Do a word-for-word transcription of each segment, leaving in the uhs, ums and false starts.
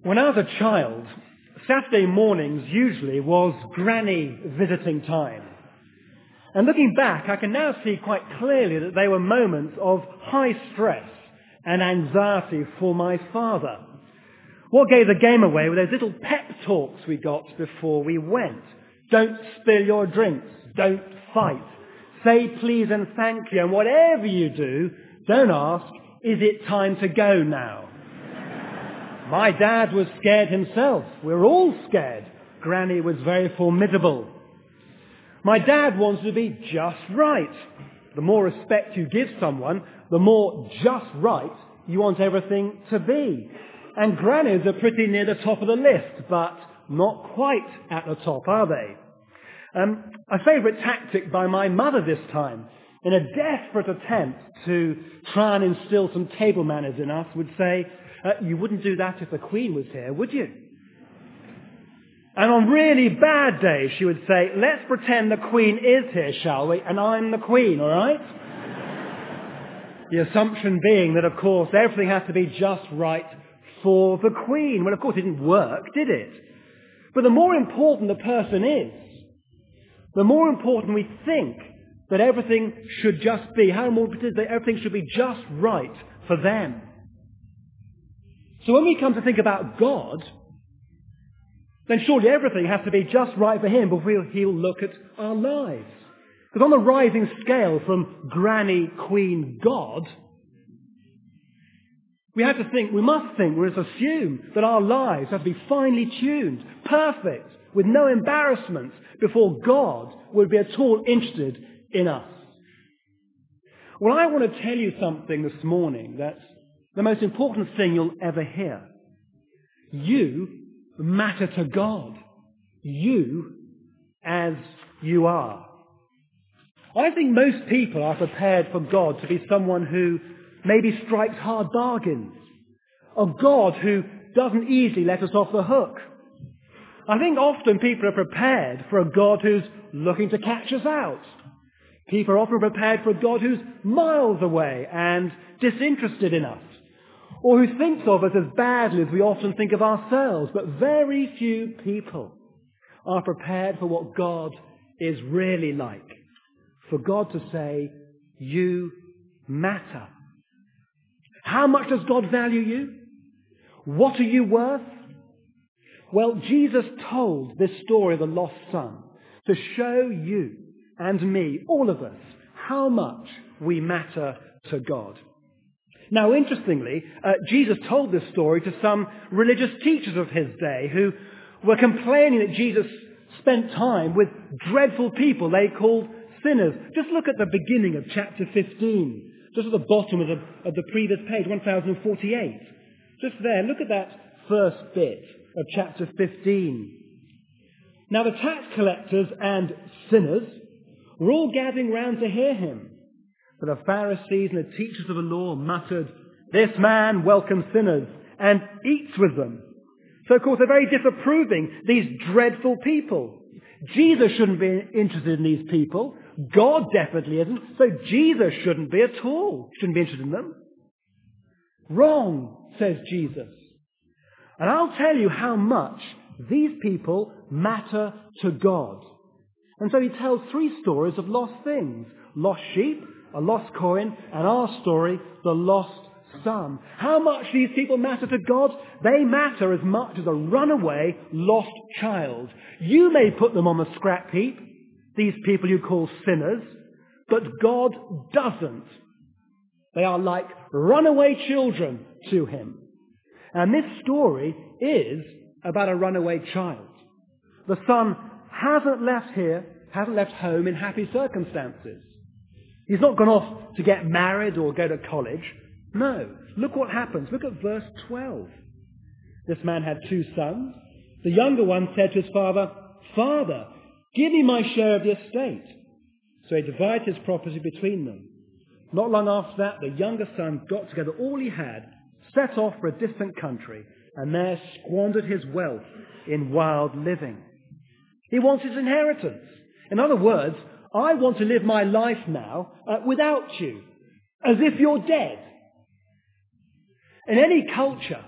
When I was a child, Saturday mornings usually was granny visiting time. And looking back, I can now see quite clearly that they were moments of high stress and anxiety for my father. What gave the game away were those little pep talks we got before we went. Don't spill your drinks. Don't fight. Say please and thank you. And whatever you do, don't ask, is it time to go now? My dad was scared himself. We were all scared. Granny was very formidable. My dad wanted to be just right. The more respect you give someone, the more just right you want everything to be. And grannies are pretty near the top of the list, but not quite at the top, are they? Um, a favourite tactic by my mother this time, in a desperate attempt to try and instill some table manners in us, would say, uh, you wouldn't do that if the Queen was here, would you? And on really bad days, she would say, let's pretend the Queen is here, shall we? And I'm the Queen, all right? The assumption being that, of course, everything has to be just right for the Queen. Well, of course, it didn't work, did it? But the more important the person is, the more important we think that everything should just be, how important it is that everything should be just right for them. So when we come to think about God, then surely everything has to be just right for him before he'll look at our lives. Because on the rising scale from granny, queen, God, we have to think, we must think, we must assume that our lives have to be finely tuned, perfect, with no embarrassments before God would be at all interested in us. Well, I want to tell you something this morning that's the most important thing you'll ever hear. You matter to God. You as you are. I think most people are prepared for God to be someone who maybe strikes hard bargains. A God who doesn't easily let us off the hook. I think often people are prepared for a God who's looking to catch us out. People are often prepared for a God who's miles away and disinterested in us, or who thinks of us as badly as we often think of ourselves. But very few people are prepared for what God is really like. For God to say, you matter. How much does God value you? What are you worth? Well, Jesus told this story of the lost son to show you and me, all of us, how much we matter to God. Now, interestingly, uh, Jesus told this story to some religious teachers of his day who were complaining that Jesus spent time with dreadful people they called sinners. Just look at the beginning of chapter fifteen, just at the bottom of the, of the previous page, one thousand forty-eight. Just there, look at that first bit of chapter fifteen. Now the tax collectors and sinners were all gathering round to hear him. But the Pharisees and the teachers of the law muttered, this man welcomes sinners and eats with them. So of course they're very disapproving, these dreadful people. Jesus shouldn't be interested in these people. God definitely isn't. So Jesus shouldn't be at all. Shouldn't be interested in them. Wrong, says Jesus. And I'll tell you how much these people matter to God. And so he tells three stories of lost things. Lost sheep, a lost coin, and our story, the lost son. How much these people matter to God? They matter as much as a runaway lost child. You may put them on the scrap heap, these people you call sinners, but God doesn't. They are like runaway children to him. And this story is about a runaway child. The son hasn't left here, hasn't left home in happy circumstances. He's not gone off to get married or go to college. No. Look what happens. Look at verse twelve. This man had two sons. The younger one said to his father, Father, give me my share of the estate. So he divided his property between them. Not long after that, the younger son got together all he had, set off for a distant country, and there squandered his wealth in wild living. He wants his inheritance. In other words, I want to live my life now uh, without you, as if you're dead. In any culture,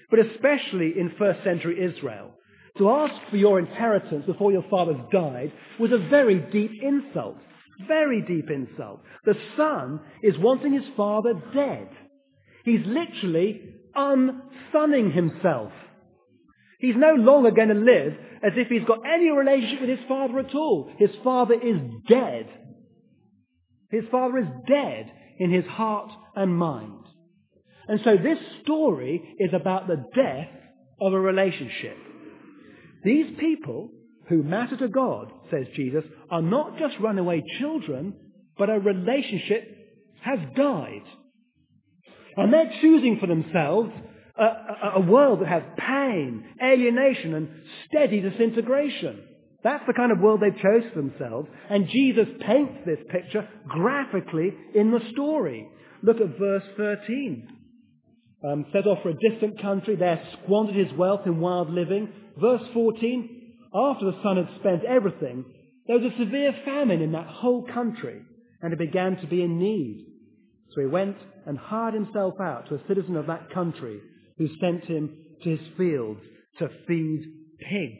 but especially in first century Israel. To ask for your inheritance before your fathers died was a very deep insult. Very deep insult. The son is wanting his father dead. He's literally unsonning himself. He's no longer going to live as if he's got any relationship with his father at all. His father is dead. His father is dead in his heart and mind. And so this story is about the death of a relationship. These people who matter to God, says Jesus, are not just runaway children, but a relationship has died. And they're choosing for themselves a, a, a world that has pain, alienation, and steady disintegration. That's the kind of world they've chosen for themselves. And Jesus paints this picture graphically in the story. Look at verse thirteen. Um, set off for a distant country, there squandered his wealth in wild living. Verse fourteen, after the son had spent everything, there was a severe famine in that whole country, and he began to be in need. So he went and hired himself out to a citizen of that country, who sent him to his fields to feed pigs.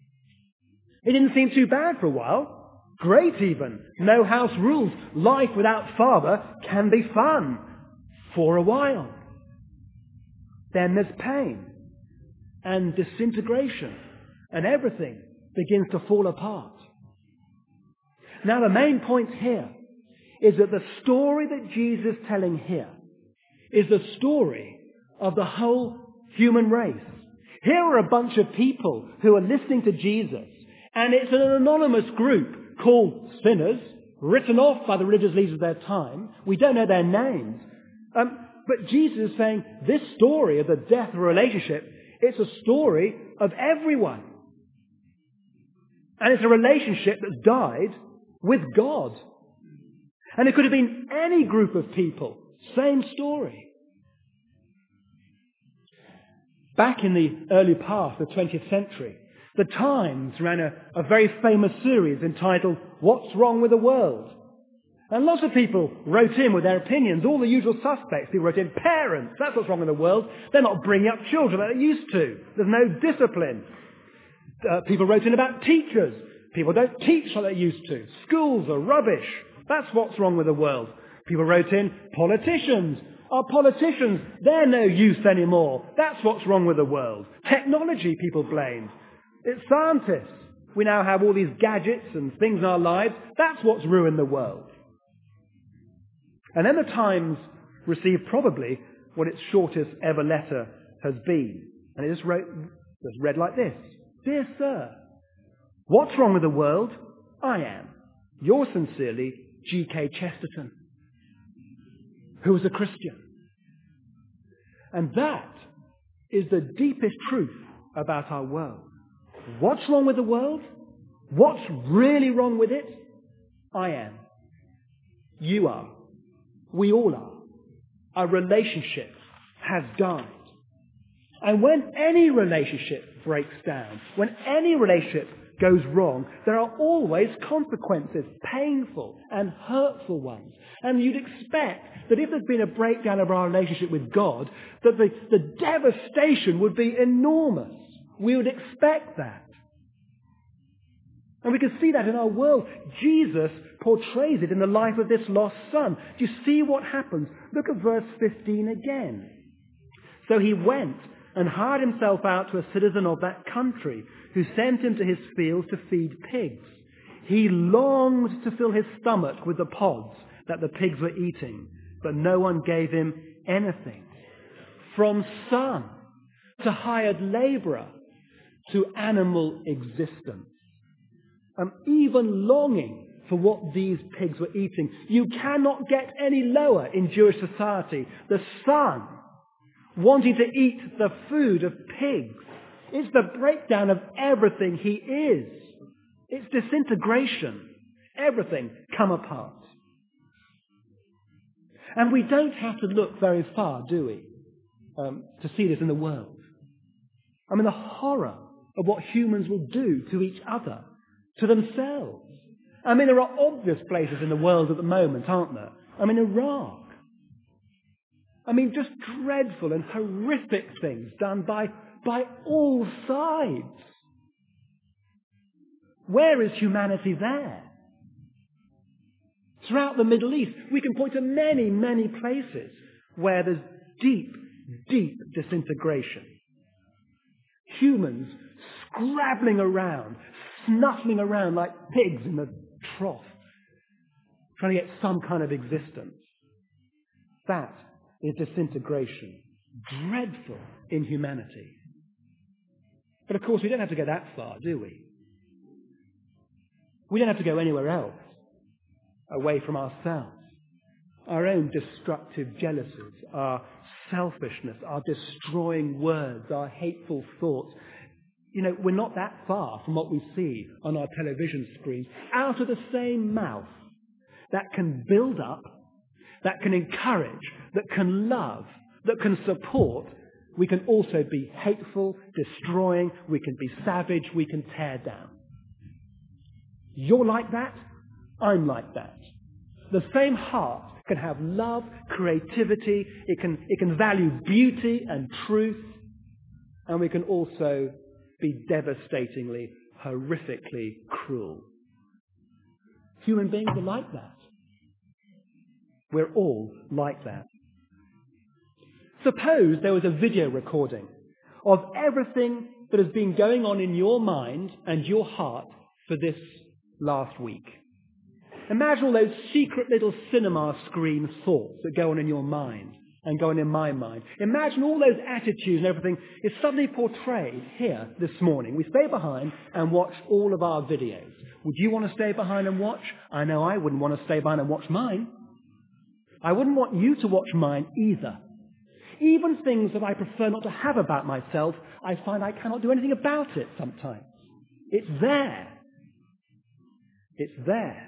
It didn't seem too bad for a while. Great even. No house rules. Life without father can be fun. For a while. Then there's pain and disintegration, and everything begins to fall apart. Now the main point here is that the story that Jesus is telling here is the story of the whole human race. Here are a bunch of people who are listening to Jesus, and it's an anonymous group called sinners, written off by the religious leaders of their time. We don't know their names. Um, But Jesus is saying this story of the death of a relationship, it's a story of everyone. And it's a relationship that's died with God. And it could have been any group of people. Same story. Back in the early part of the twentieth century, the Times ran a, a very famous series entitled What's Wrong with the World? And lots of people wrote in with their opinions, all the usual suspects. People wrote in, parents, that's what's wrong in the world. They're not bringing up children like they used to. There's no discipline. Uh, people wrote in about teachers. People don't teach like they used to. Schools are rubbish. That's what's wrong with the world. People wrote in, politicians. Our politicians, they're no use anymore. That's what's wrong with the world. Technology, people blamed. It's scientists. We now have all these gadgets and things in our lives. That's what's ruined the world. And then the Times received probably what its shortest ever letter has been. And it just, wrote, just read like this. Dear Sir, what's wrong with the world? I am. Yours sincerely, G K Chesterton, who was a Christian. And that is the deepest truth about our world. What's wrong with the world? What's really wrong with it? I am. You are. We all are. Our relationship has died. And when any relationship breaks down, when any relationship goes wrong, there are always consequences, painful and hurtful ones. And you'd expect that if there's been a breakdown of our relationship with God, that the, the devastation would be enormous. We would expect that. And we can see that in our world. Jesus portrays it in the life of this lost son. Do you see what happens? Look at verse fifteen again. So he went and hired himself out to a citizen of that country, who sent him to his fields to feed pigs. He longed to fill his stomach with the pods that the pigs were eating, but no one gave him anything. From son to hired labourer to animal existence. Um, even longing for what these pigs were eating. You cannot get any lower in Jewish society. The son wanting to eat the food of pigs. It's the breakdown of everything he is. It's disintegration. Everything come apart. And we don't have to look very far, do we, um, to see this in the world. I mean, the horror of what humans will do to each other, to themselves. I mean, there are obvious places in the world at the moment, aren't there? I mean, Iraq. I mean, just dreadful and horrific things done by, by all sides. Where is humanity there? Throughout the Middle East, we can point to many, many places where there's deep, deep disintegration. Humans scrabbling around, snuffling around like pigs in a trough, trying to get some kind of existence. That is disintegration. Dreadful inhumanity. But of course, we don't have to go that far, do we? We don't have to go anywhere else, away from ourselves. Our own destructive jealousies, our selfishness, our destroying words, our hateful thoughts. You know, we're not that far from what we see on our television screens, out of the same mouth that can build up, that can encourage, that can love, that can support. We can also be hateful, destroying, we can be savage, we can tear down. You're like that, I'm like that. The same heart can have love, creativity, it can, it can value beauty and truth, and we can also be devastatingly, horrifically cruel. Human beings are like that. We're all like that. Suppose there was a video recording of everything that has been going on in your mind and your heart for this last week. Imagine all those secret little cinema screen thoughts that go on in your mind and go on in my mind. Imagine all those attitudes and everything is suddenly portrayed here this morning. We stay behind and watch all of our videos. Would you want to stay behind and watch? I know I wouldn't want to stay behind and watch mine. I wouldn't want you to watch mine either. Even things that I prefer not to have about myself, I find I cannot do anything about it sometimes. It's there. It's there.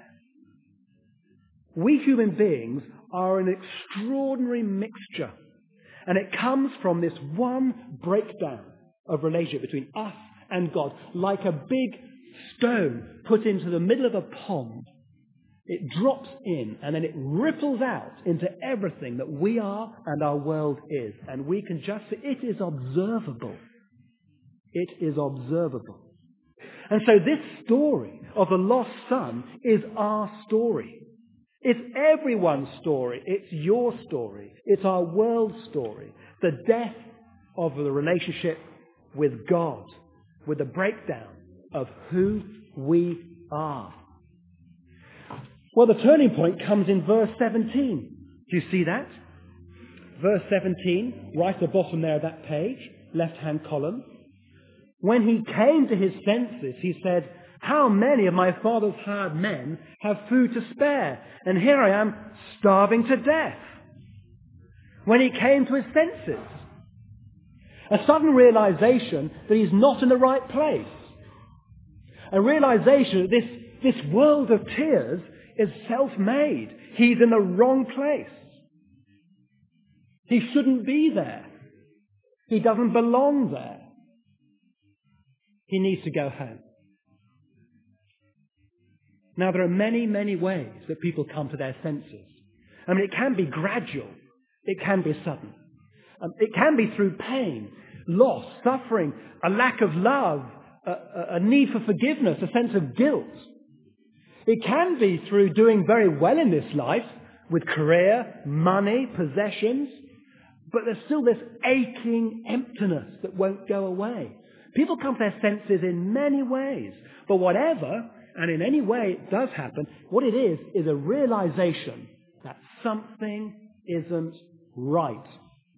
We human beings are an extraordinary mixture. And it comes from this one breakdown of relationship between us and God, like a big stone put into the middle of a pond. It drops in and then it ripples out into everything that we are and our world is. And we can just say it is observable. It is observable. And so this story of the lost son is our story. It's everyone's story. It's your story. It's our world's story. The death of the relationship with God, with the breakdown of who we are. Well, the turning point comes in verse seventeen. Do you see that? Verse seventeen, right at the bottom there of that page, left-hand column. When he came to his senses, he said, "How many of my father's hired men have food to spare? And here I am starving to death." When he came to his senses, a sudden realization that he's not in the right place. A realization that this, this world of tears is self-made. He's in the wrong place. He shouldn't be there. He doesn't belong there. He needs to go home. Now, there are many, many ways that people come to their senses. I mean, it can be gradual. It can be sudden. Um, it can be through pain, loss, suffering, a lack of love, a, a, a need for forgiveness, a sense of guilt. It can be through doing very well in this life with career, money, possessions, but there's still this aching emptiness that won't go away. People come to their senses in many ways, but whatever, and in any way it does happen, what it is is a realization that something isn't right.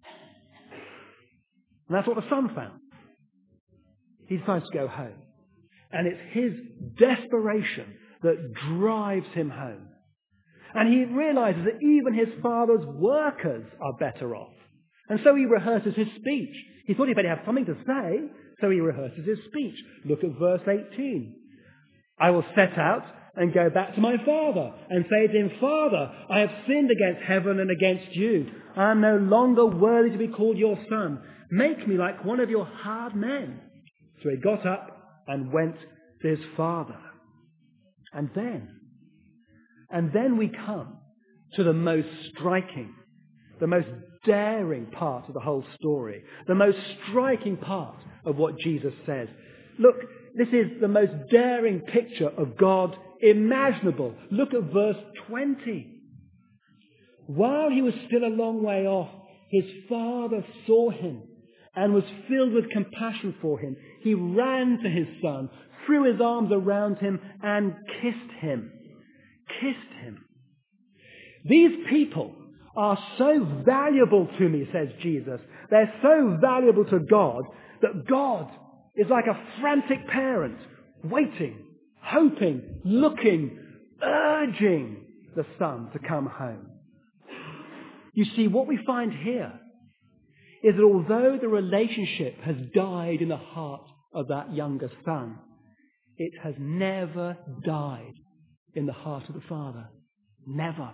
And that's what the son found. He decides to go home. And it's his desperation that drives him home. And he realizes that even his father's workers are better off. And so he rehearses his speech. He thought he'd better have something to say, so he rehearses his speech. Look at verse eighteen. "I will set out and go back to my father and say to him, 'Father, I have sinned against heaven and against you. I am no longer worthy to be called your son. Make me like one of your hired men.' So he got up and went to his father." And then, and then we come to the most striking, the most daring part of the whole story, the most striking part of what Jesus says. Look, this is the most daring picture of God imaginable. Look at verse twenty. While he was still a long way off, his father saw him and was filled with compassion for him. He ran to his son, threw his arms around him and kissed him. Kissed him. These people are so valuable to me, says Jesus. They're so valuable to God that God is like a frantic parent, waiting, hoping, looking, urging the son to come home. You see, what we find here is that although the relationship has died in the heart of that younger son, it has never died in the heart of the father. Never.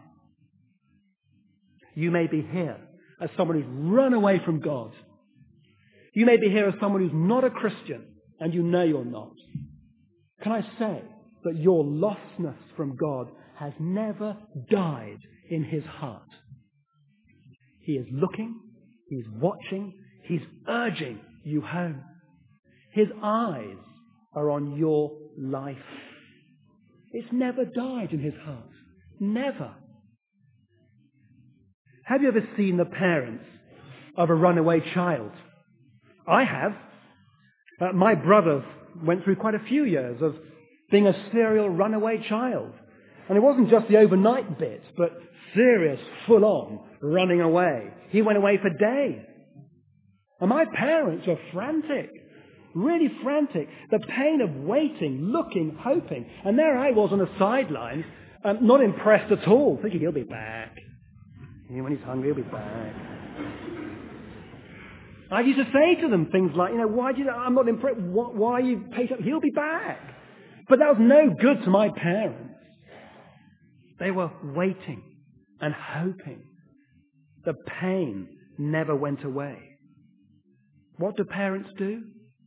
You may be here as someone who's run away from God. You may be here as someone who's not a Christian, and you know you're not. Can I say that your lostness from God has never died in his heart? He is looking, he's watching, he's urging you home. His eyes are on your life. It's never died in his heart. Never. Have you ever seen the parents of a runaway child? I have. Uh, my brother went through quite a few years of being a serial runaway child. And it wasn't just the overnight bit, but serious, full-on running away. He went away for days. And my parents were frantic, really frantic. The pain of waiting, looking, hoping. And there I was on the sidelines, um, not impressed at all, thinking he'll be back. When he's hungry, he'll be back. I used to say to them things like, you know, why do you, I'm not impressed. Why, why are you patient? He'll be back. But that was no good to my parents. They were waiting and hoping. The pain never went away. What do parents do?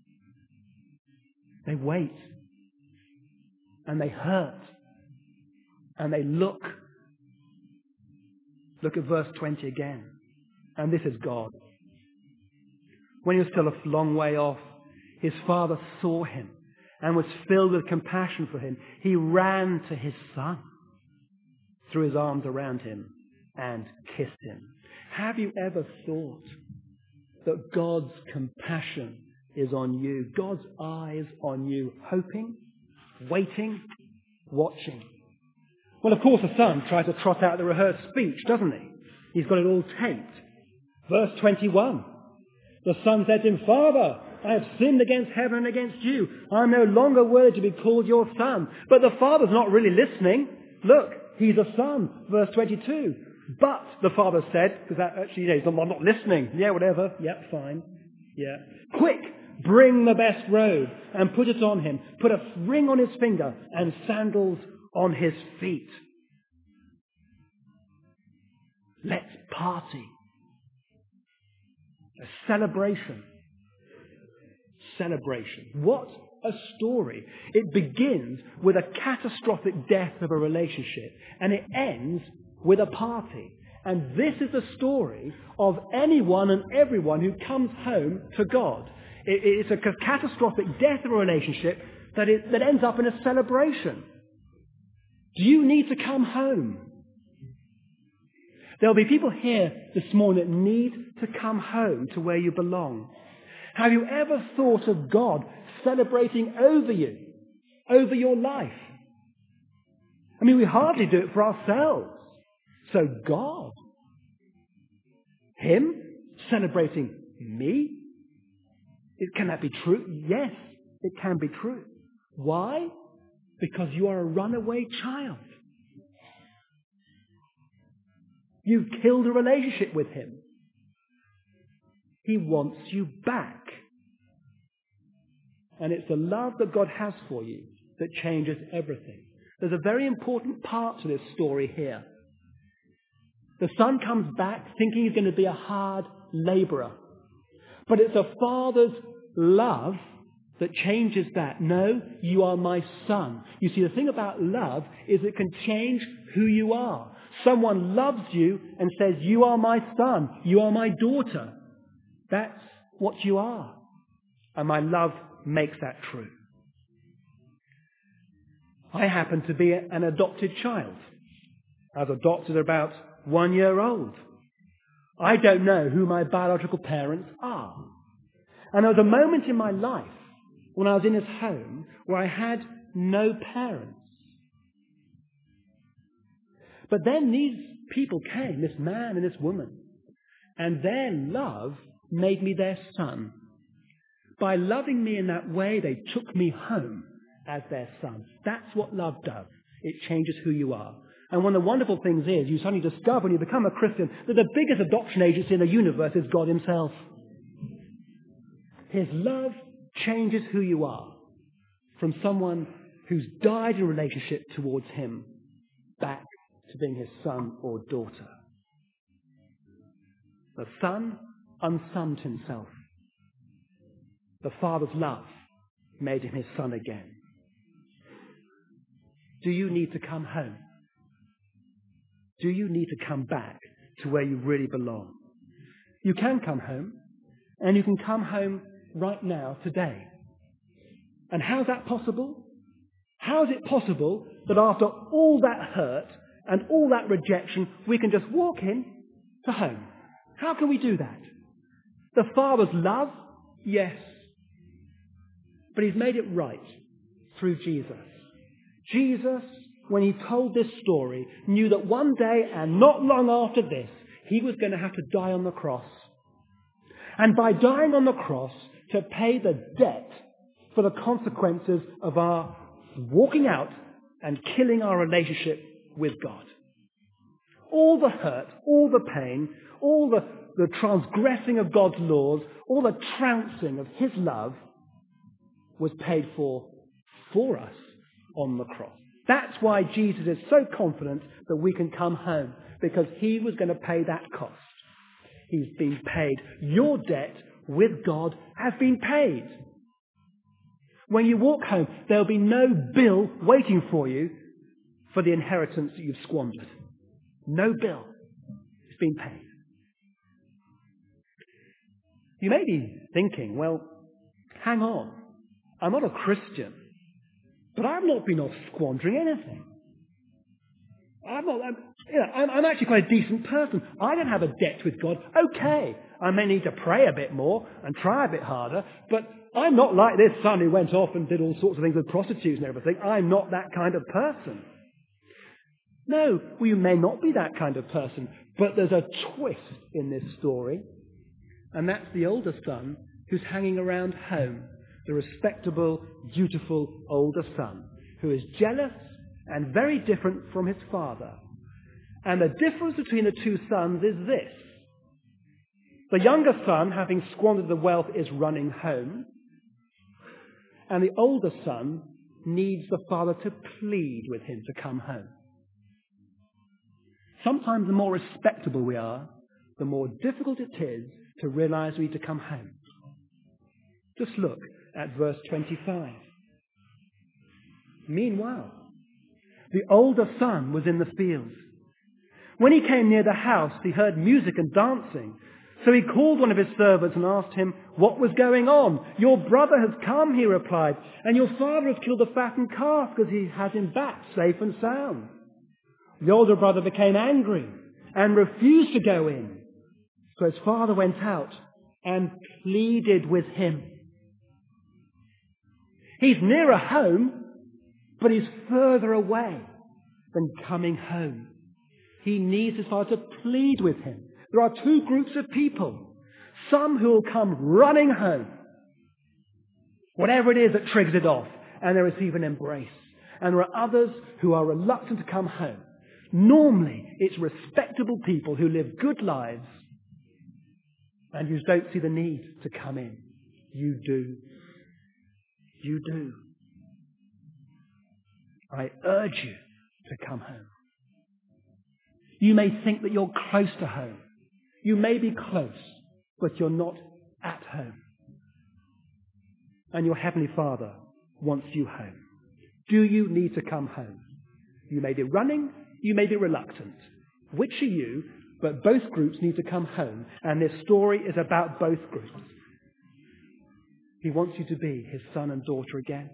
They wait. And they hurt. And they look. Look at verse twenty again. And this is God. When he was still a long way off, his father saw him and was filled with compassion for him. He ran to his son, threw his arms around him, and kissed him. Have you ever thought that God's compassion is on you? God's eyes on you, hoping, waiting, watching. Well, of course, the son tries to trot out the rehearsed speech, doesn't he? He's got it all taped. Verse twenty-one. The son said to him, Father, I have sinned against heaven and against you. I am no longer worthy to be called your son. But the father's not really listening. Look, he's a son. Verse twenty-two. But, the father said, because that actually, you know, he's not, I'm not listening. Yeah, whatever. Yeah, fine. Yeah. Quick, bring the best robe and put it on him. Put a ring on his finger and sandals on his feet. Let's party. A celebration. Celebration. What a story. It begins with a catastrophic death of a relationship and it ends with a party. And this is the story of anyone and everyone who comes home to God. It, it's a catastrophic death of a relationship that, it, that ends up in a celebration. Do you need to come home? There'll be people here this morning that need to come home to where you belong. Have you ever thought of God celebrating over you, over your life? I mean, we hardly do it for ourselves. So God, Him celebrating me? It, can that be true? Yes, it can be true. Why? Because you are a runaway child. You've killed a relationship with Him. He wants you back. And it's the love that God has for you that changes everything. There's a very important part to this story here. The son comes back thinking he's going to be a hard laborer. But it's a father's love that changes that. No, you are my son. You see, the thing about love is it can change who you are. Someone loves you and says, you are my son, you are my daughter. That's what you are. And my love makes that true. I happen to be an adopted child. I was adopted about one year old. I don't know who my biological parents are. And there was a moment in my life when I was in this home where I had no parents. But then these people came, this man and this woman, and their love made me their son. By loving me in that way, they took me home as their son. That's what love does. It changes who you are. And one of the wonderful things is you suddenly discover when you become a Christian that the biggest adoption agency in the universe is God himself. His love changes who you are from someone who's died in relationship towards him back to being his son or daughter. The son unsunned himself. The Father's love made him his son again. Do you need to come home? Do you need to come back to where you really belong? You can come home, and you can come home right now, today. And how's that possible? How is it possible that after all that hurt and all that rejection, we can just walk in to home? How can we do that? The Father's love? Yes. But he's made it right through Jesus. Jesus, when he told this story, knew that one day, and not long after this, he was going to have to die on the cross. And by dying on the cross, to pay the debt for the consequences of our walking out and killing our relationship with God. All the hurt, all the pain, all the, the transgressing of God's laws, all the trouncing of his love was paid for for us on the cross. That's why Jesus is so confident that we can come home, because he was going to pay that cost. He's been paid. Your debt with God has been paid. When you walk home, there'll be no bill waiting for you for the inheritance that you've squandered. No bill. It's been paid. You may be thinking, well, hang on. I'm not a Christian, but I've not been off squandering anything. I'm, not, I'm, you know, I'm, I'm actually quite a decent person. I don't have a debt with God. Okay, I may need to pray a bit more and try a bit harder, but I'm not like this son who went off and did all sorts of things with prostitutes and everything. I'm not that kind of person. No, we may not be that kind of person, but there's a twist in this story, and that's the older son who's hanging around home, the respectable, dutiful older son, who is jealous and very different from his father. And the difference between the two sons is this. The younger son, having squandered the wealth, is running home, and the older son needs the father to plead with him to come home. Sometimes the more respectable we are, the more difficult it is to realize we need to come home. Just look at verse twenty-five. Meanwhile, the older son was in the field. When he came near the house, he heard music and dancing. So he called one of his servants and asked him what was going on. Your brother has come, he replied, and your father has killed the fattened calf because he has him back safe and sound. The older brother became angry and refused to go in. So his father went out and pleaded with him. He's nearer home, but he's further away than coming home. He needs his father to plead with him. There are two groups of people. Some who will come running home, whatever it is that triggers it off, and they receive an embrace. And there are others who are reluctant to come home. Normally, it's respectable people who live good lives and who don't see the need to come in. You do. You do. I urge you to come home. You may think that you're close to home. You may be close, but you're not at home. And your Heavenly Father wants you home. Do you need to come home? You may be running, you may be reluctant. Which are you? But both groups need to come home, and this story is about both groups. He wants you to be his son and daughter again.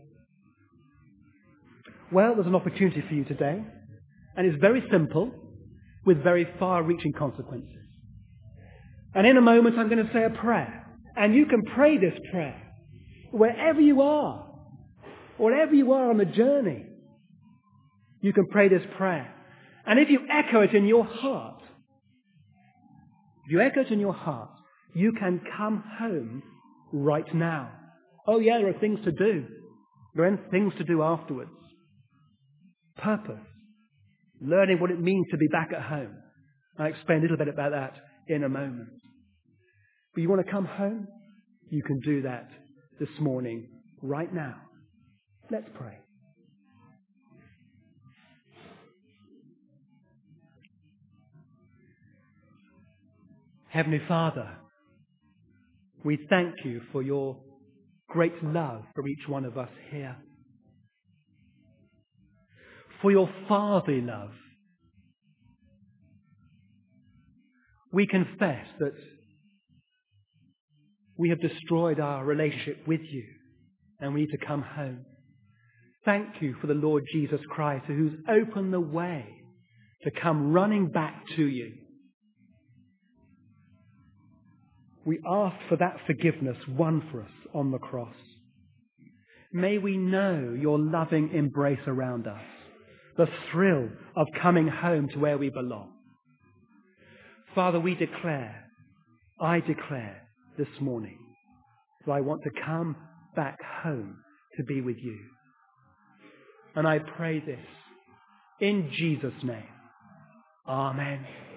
Well, there's an opportunity for you today, and it's very simple, with very far-reaching consequences. And in a moment, I'm going to say a prayer, and you can pray this prayer wherever you are, wherever you are on the journey. You can pray this prayer. And if you echo it in your heart, if you echo it in your heart, you can come home right now. Oh yeah, there are things to do. There are things to do afterwards. Purpose. Learning what it means to be back at home. I'll explain a little bit about that in a moment. But you want to come home? You can do that this morning, right now. Let's pray. Heavenly Father, we thank you for your great love for each one of us here. For your fatherly love. We confess that we have destroyed our relationship with you and we need to come home. Thank you for the Lord Jesus Christ, who's opened the way to come running back to you. We ask for that forgiveness won for us on the cross. May we know your loving embrace around us, the thrill of coming home to where we belong. Father, we declare, I declare this morning that I want to come back home to be with you. And I pray this in Jesus' name. Amen.